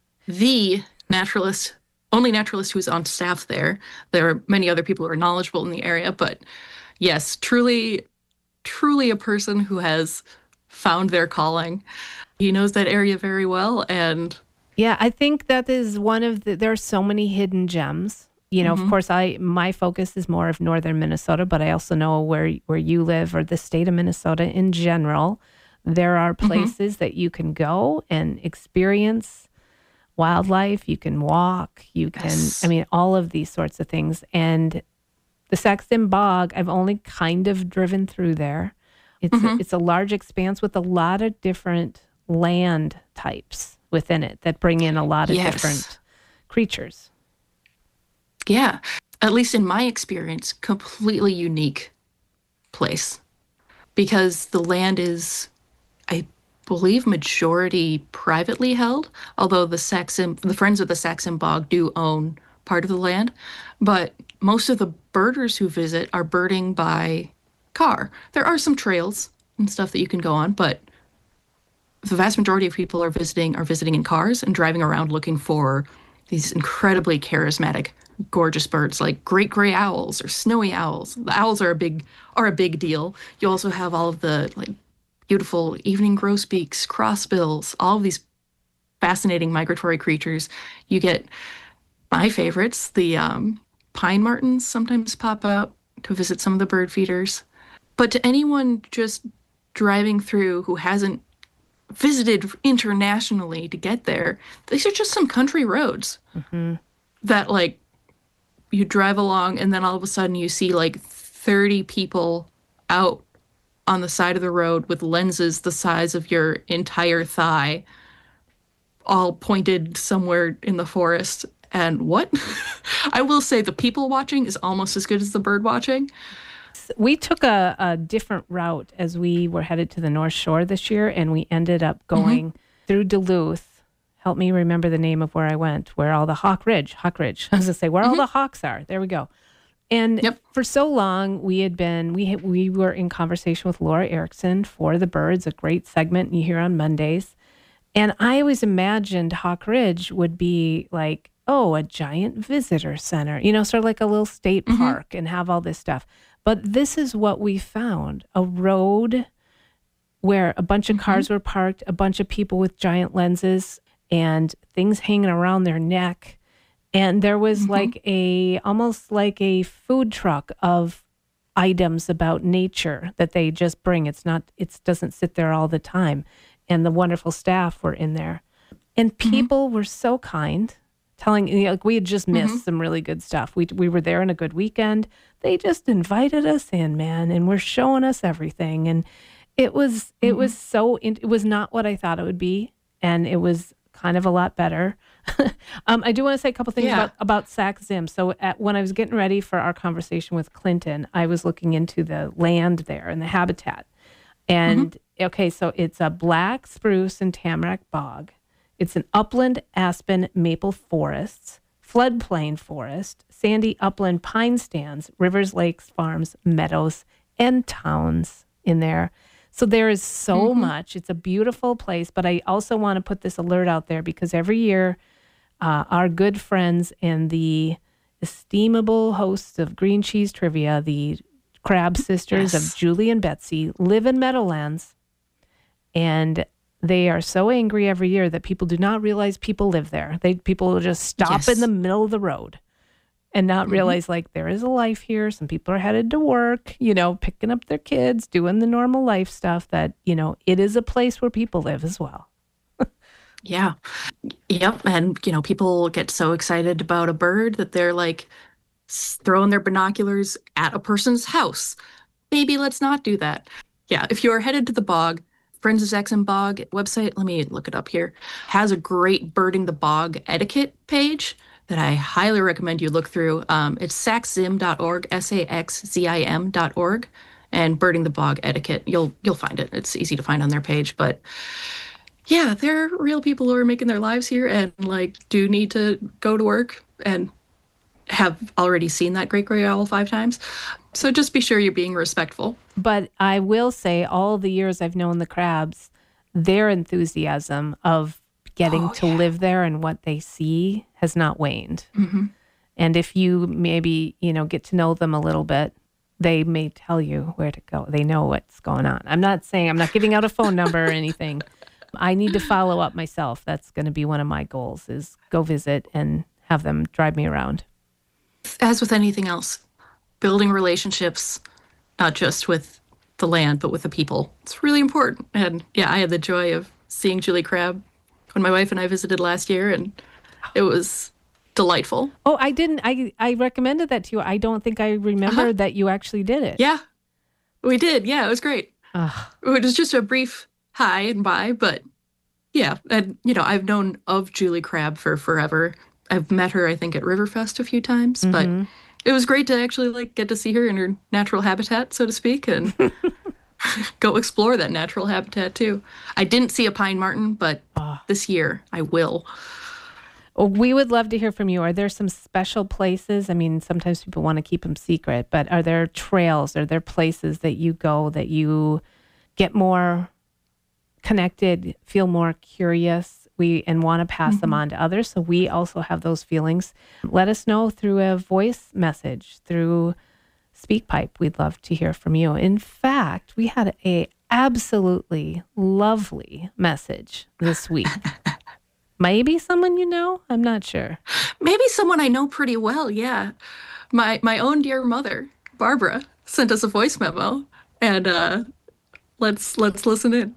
The naturalist, only naturalist who's on staff there. There are many other people who are knowledgeable in the area, but yes, truly, truly a person who has found their calling. He knows that area very well, and yeah, I think that is one of the, there are so many hidden gems. You know, mm-hmm. of course, I my focus is more of northern Minnesota, but I also know where where you live, or the state of Minnesota in general. There are places mm-hmm. that you can go and experience wildlife. You can walk. You can, yes. I mean, all of these sorts of things. And the Sax-Zim Bog, I've only kind of driven through there. It's mm-hmm. a, it's a large expanse with a lot of different land types within it that bring in a lot of yes. different creatures. Yeah, at least in my experience, completely unique place, because the land is, I believe, majority privately held, although the Sax-Zim, the Friends of the Sax-Zim Bog do own part of the land, but most of the birders who visit are birding by car. There are some trails and stuff that you can go on, but the vast majority of people are visiting are visiting in cars and driving around looking for these incredibly charismatic, gorgeous birds like great gray owls or snowy owls. The owls are a big are a big deal. You also have all of the like beautiful evening grosbeaks, crossbills, all of these fascinating migratory creatures. You get my favorites, the um, pine martins sometimes pop out to visit some of the bird feeders. But to anyone just driving through who hasn't visited internationally to get there, these are just some country roads mm-hmm. that like you drive along and then all of a sudden you see like thirty people out on the side of the road with lenses the size of your entire thigh, all pointed somewhere in the forest. And what? I will say the people watching is almost as good as the bird watching. We took a, a different route as we were headed to the North Shore this year, and we ended up going mm-hmm. through Duluth. Help me remember the name of where I went, where all the Hawk Ridge, Hawk Ridge. I was going to say, where mm-hmm. all the hawks are. There we go. And yep. for so long, we had been, we had, we were in conversation with Laura Erickson for The Birds, a great segment you hear on Mondays. And I always imagined Hawk Ridge would be like, oh, a giant visitor center, you know, sort of like a little state mm-hmm. park and have all this stuff. But this is what we found, a road where a bunch of cars mm-hmm. were parked, a bunch of people with giant lenses and things hanging around their neck. And there was mm-hmm. like a, almost like a food truck of items about nature that they just bring. It's not, it doesn't sit there all the time. And the wonderful staff were in there. And people mm-hmm. were so kind, telling, you know, like we had just missed mm-hmm. some really good stuff. We we were there on a good weekend. They just invited us in, man, and were showing us everything. And it was it mm-hmm. was so, it was not what I thought it would be. And it was kind of a lot better um, I do want to say a couple things Yeah. about, about Sac-Zim. So at, when I was getting ready for our conversation with Clinton, I was looking into the land there and the habitat. And, mm-hmm. okay, so it's a black spruce and tamarack bog. It's an upland aspen maple forests, floodplain forest, sandy upland pine stands, rivers, lakes, farms, meadows, and towns in there. So there is so mm-hmm. much. It's a beautiful place, but I also want to put this alert out there because every year uh, our good friends and the estimable hosts of Green Cheese Trivia, the Crab Sisters yes. of Julie and Betsy, live in Meadowlands, and they are so angry every year that people do not realize people live there. They people will just stop yes. in the middle of the road and not mm-hmm. realize, like, there is a life here. Some people are headed to work, you know, picking up their kids, doing the normal life stuff, that, you know, it is a place where people live as well. Yeah. Yep. And, you know, people get so excited about a bird that they're like throwing their binoculars at a person's house. Maybe let's not do that. Yeah. If you're headed to the bog, Friends of Sac-Zim Bog website, let me look it up here, has a great Birding the Bog etiquette page that I highly recommend you look through. Um, it's sac zim dot org, S A X Z I M dot org, and Birding the Bog etiquette. You'll you'll find it. It's easy to find on their page. But yeah, they're real people who are making their lives here and like do need to go to work and have already seen that great gray owl five times. So just be sure you're being respectful. But I will say, all the years I've known the Crabs, their enthusiasm of getting oh, to yeah. live there and what they see has not waned. Mm-hmm. And if you maybe, you know, get to know them a little bit, they may tell you where to go. They know what's going on. I'm not saying, I'm not giving out a phone number or anything. I need to follow up myself. That's going to be one of my goals, is go visit and have them drive me around. As with anything else, building relationships, not just with the land, but with the people. It's really important. And yeah, I had the joy of seeing Julie Crab when my wife and I visited last year, and it was delightful. Oh, I didn't, I, I recommended that to you. I don't think I remember uh-huh. that you actually did it. Yeah, we did. Yeah, it was great. Ugh. It was just a brief hi and bye, but yeah. And, you know, I've known of Julie Crab for forever. I've met her, I think, at Riverfest a few times, mm-hmm. but it was great to actually like get to see her in her natural habitat, so to speak, and go explore that natural habitat too. I didn't see a pine marten, but oh. this year I will. Well, we would love to hear from you. Are there some special places? I mean, sometimes people want to keep them secret, but are there trails? Are there places that you go that you get more connected, feel more curious? We and want to pass mm-hmm. them on to others, so we also have those feelings. Let us know through a voice message, through SpeakPipe. We'd love to hear from you. In fact, we had a absolutely lovely message this week. Maybe someone you know? I'm not sure. Maybe someone I know pretty well, yeah. My my own dear mother, Barbara, sent us a voice memo, and uh, let's let's listen in.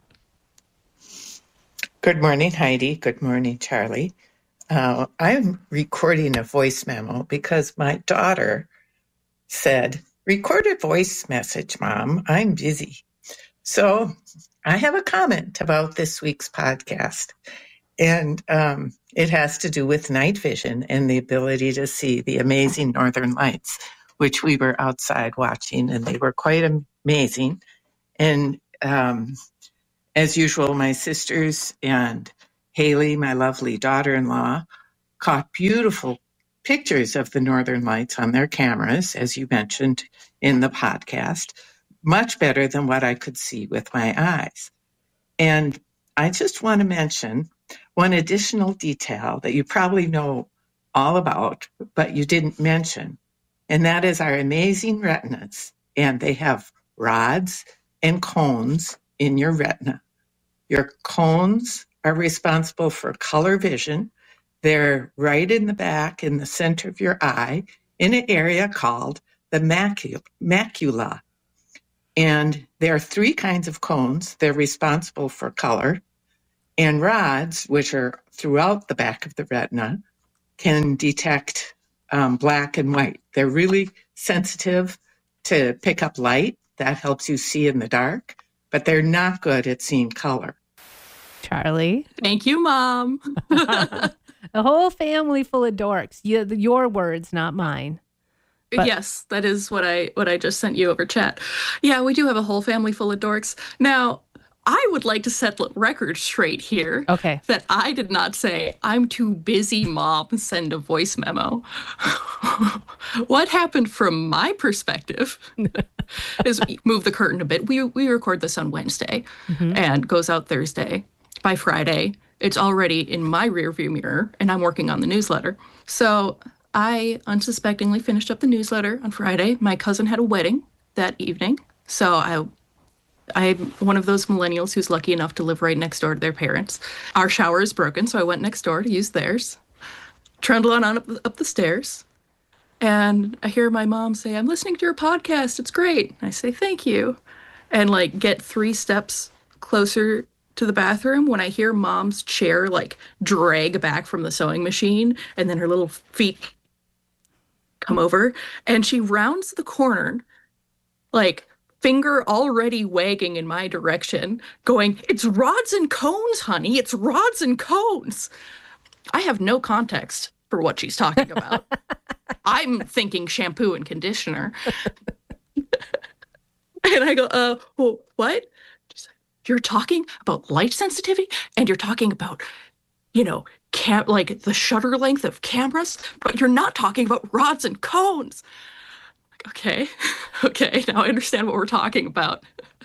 Good morning, Heidi. Good morning, Charlie. Uh, I'm recording a voice memo because my daughter said, record a voice message, Mom. I'm busy. So I have a comment about this week's podcast. And um, it has to do with night vision and the ability to see the amazing northern lights, which we were outside watching, and they were quite amazing. And um as usual, my sisters and Haley, my lovely daughter-in-law, caught beautiful pictures of the northern lights on their cameras, as you mentioned in the podcast, much better than what I could see with my eyes. And I just want to mention one additional detail that you probably know all about, but you didn't mention, and that is our amazing retinas. And they have rods and cones in your retina. Your cones are responsible for color vision. They're right in the back, in the center of your eye, in an area called the macula. macula. And there are three kinds of cones. They're responsible for color. And rods, which are throughout the back of the retina, can detect um, black and white. They're really sensitive to pick up light. That helps you see in the dark. But they're not good at seeing color. Charlie. Thank you, Mom. A whole family full of dorks. You, your words, not mine. But- yes, that is what I what I just sent you over chat. Yeah, we do have a whole family full of dorks. Now, I would like to set the record straight here. Okay. That I did not say, I'm too busy, Mom, send a voice memo. What happened from my perspective is move the curtain a bit. We we record this on Wednesday mm-hmm. and goes out Thursday. By Friday, it's already in my rearview mirror, and I'm working on the newsletter. So I unsuspectingly finished up the newsletter on Friday. My cousin had a wedding that evening, so I I'm one of those millennials who's lucky enough to live right next door to their parents. Our shower is broken, so I went next door to use theirs. Trundle on, on up, up the stairs. And I hear my mom say, I'm listening to your podcast. It's great. I say, thank you. And like get three steps closer to the bathroom when I hear Mom's chair like drag back from the sewing machine. And then her little feet come over. And she rounds the corner like finger already wagging in my direction, going, it's rods and cones, honey. It's rods and cones. I have no context for what she's talking about. I'm thinking shampoo and conditioner. And I go, uh, well, what? She's like, you're talking about light sensitivity and you're talking about, you know, cam- like the shutter length of cameras, but you're not talking about rods and cones. Okay, okay, now I understand what we're talking about.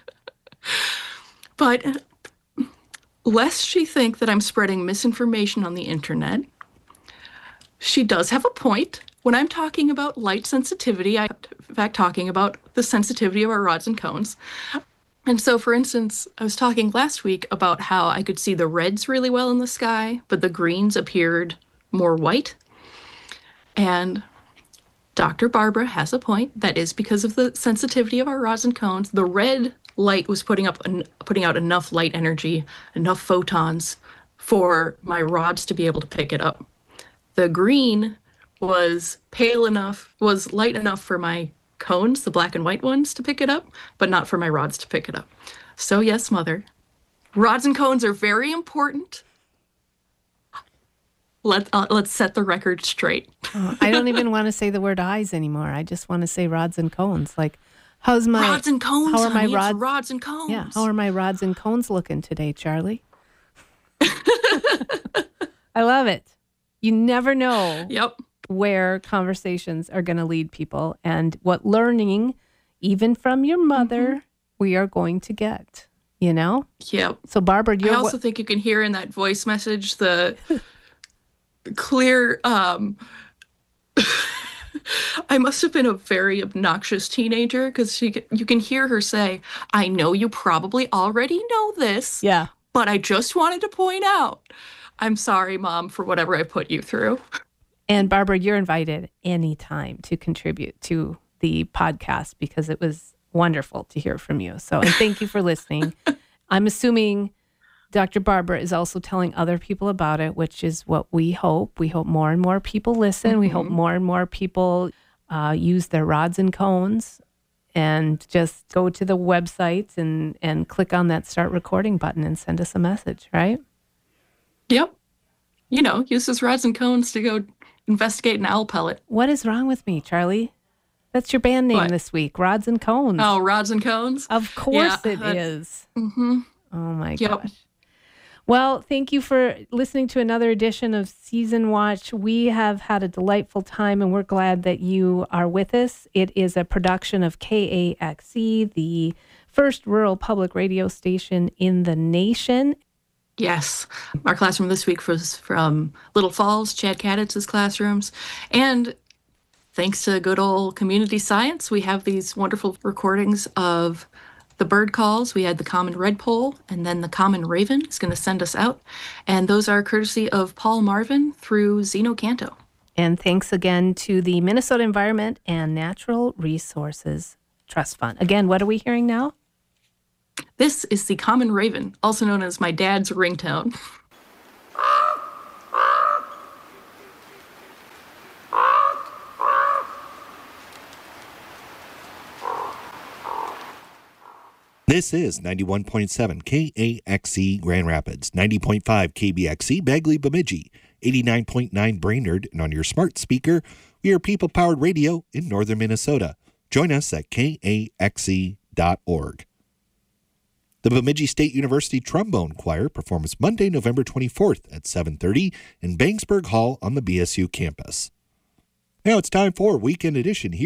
But lest she think that I'm spreading misinformation on the internet, she does have a point. When I'm talking about light sensitivity, I'm in fact talking about the sensitivity of our rods and cones. And so, for instance, I was talking last week about how I could see the reds really well in the sky, but the greens appeared more white. And Doctor Barbara has a point. That is because of the sensitivity of our rods and cones. The red light was putting up putting out enough light energy, enough photons for my rods to be able to pick it up. The green was pale enough, was light enough for my cones, the black and white ones, to pick it up, but not for my rods to pick it up. So yes, Mother, rods and cones are very important. Let, uh, let's set the record straight. Oh, I don't even want to say the word eyes anymore. I just want to say rods and cones. Like, how's my... Rods and cones, how are honey, my rods, it's rods and cones. Yeah, how are my rods and cones looking today, Charlie? I love it. You never know yep. where conversations are going to lead people and what learning, even from your mother, mm-hmm. we are going to get, you know? Yep. So, Barbara, you're... I also think you can hear in that voice message the... clear um I must have been a very obnoxious teenager because she you can hear her say, I know you probably already know this, yeah, but I just wanted to point out, I'm sorry, Mom, for whatever I put you through. And Barbara, you're invited anytime to contribute to the podcast because it was wonderful to hear from you. So, and thank you for listening. I'm assuming Doctor Barbara is also telling other people about it, which is what we hope. We hope more and more people listen. Mm-hmm. We hope more and more people uh, use their rods and cones and just go to the website and, and click on that start recording button and send us a message, right? Yep. You know, use those rods and cones to go investigate an owl pellet. What is wrong with me, Charlie? That's your band name what? This week, Rods and Cones. Oh, Rods and Cones? Of course yeah, it that, is. Mm-hmm. Oh, my yep. gosh. Well, thank you for listening to another edition of Season Watch. We have had a delightful time, and we're glad that you are with us. It is a production of K A X E, the first rural public radio station in the nation. Yes. Our classroom this week was from Little Falls, Chad Kaditz's classrooms. And thanks to good old community science, we have these wonderful recordings of the bird calls. We had the common redpoll, and then the common raven is going to send us out. And those are courtesy of Paul Marvin through Zeno Canto. And thanks again to the Minnesota Environment and Natural Resources Trust Fund. Again, what are we hearing now? This is the common raven, also known as my dad's ringtone. This is ninety-one point seven K A X E Grand Rapids, ninety point five K B X E Bagley Bemidji, eighty-nine point nine Brainerd, and on your smart speaker, we are people-powered radio in northern Minnesota. Join us at K A X E dot org. The Bemidji State University Trombone Choir performs Monday, November twenty-fourth at seven thirty in Banksburg Hall on the B S U campus. Now it's time for Weekend Edition here.